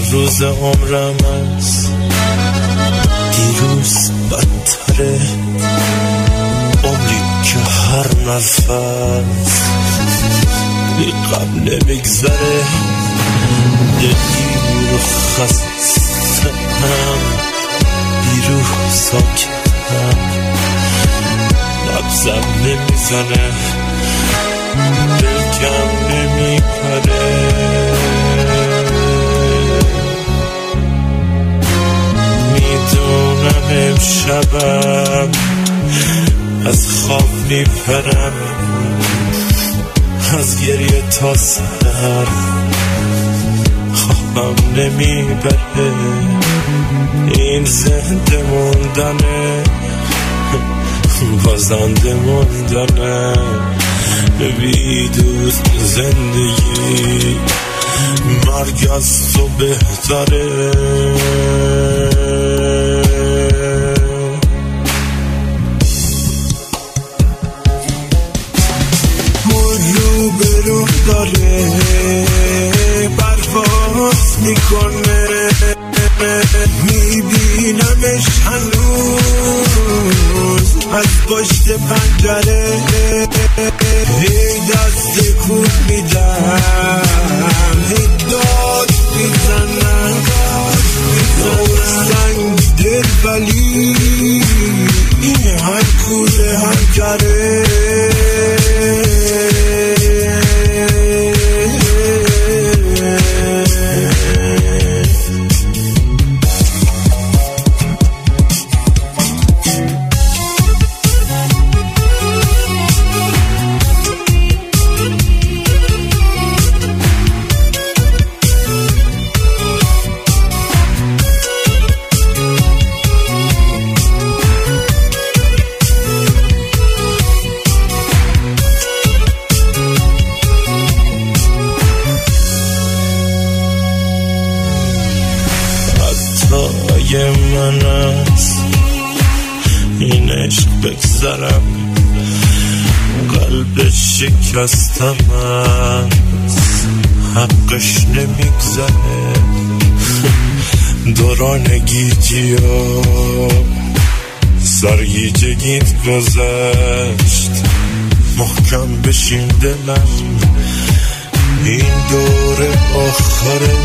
روز عمرم از دیروز بدتره، عمری که هر نفس بی قبل نمیگذره، دلگیر و خستم، بیروح ساکتم، نبزم نمیزنه، دلکم نمیپره. میدونم امشبم از خواب میپرم، از گریه تا سر خوابم نمیبره. این زنده موندنه، بازنده موندنه، بی دوست زندگی مرگ از تو بهتره. رو به رو داره پرواز میکنه، میبینمش هنوز از پشت پنجره، هی دست کن میدم، هی داد میزنم، سنگ دل ولی این هم کوله هم کره. یه من از این عشق بگذرم، قلب شکستم از حقش نمیگذره. دوران گیجی و سرگیجگیت گذشت، محکم بشین دلم، این دور آخره.